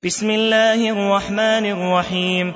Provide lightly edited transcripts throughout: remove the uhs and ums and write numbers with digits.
بسم الله الرحمن الرحيم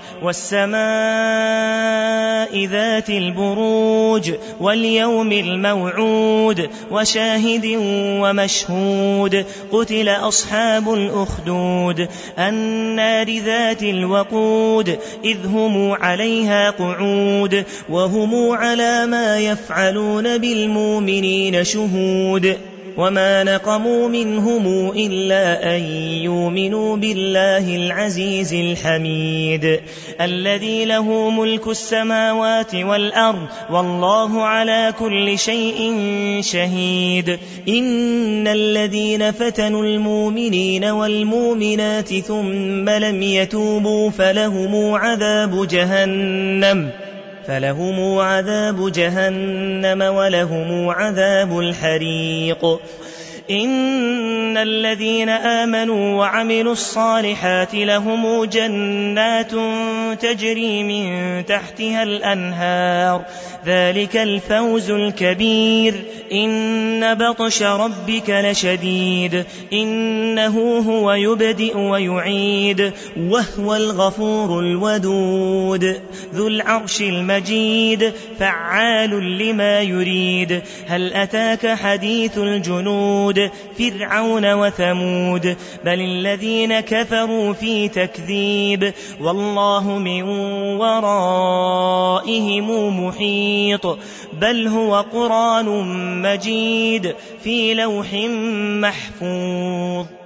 والسماء ذات البروج واليوم الموعود وشاهد ومشهود قتل أصحاب الأخدود النار ذات الوقود إذ هم عليها قعود وهم على ما يفعلون بالمؤمنين شهود وما نقموا منهم إلا أن يؤمنوا بالله العزيز الحميد الذي له ملك السماوات والأرض والله على كل شيء شهيد إن الذين فتنوا المؤمنين والمؤمنات ثم لم يتوبوا فلهم عذاب جهنم ولهم عذاب الحريق إن الذين آمنوا وعملوا الصالحات لهم جنات تجري من تحتها الأنهار ذلك الفوز الكبير إن بطش ربك لشديد إنه هو يبدئ ويعيد وهو الغفور الودود ذو العرش المجيد فعال لما يريد هل أتاك حديث الجنود فرعون وثمود بل الذين كفروا في تكذيب والله من ورائهم محيط بل هو قرآن مجيد في لوح محفوظ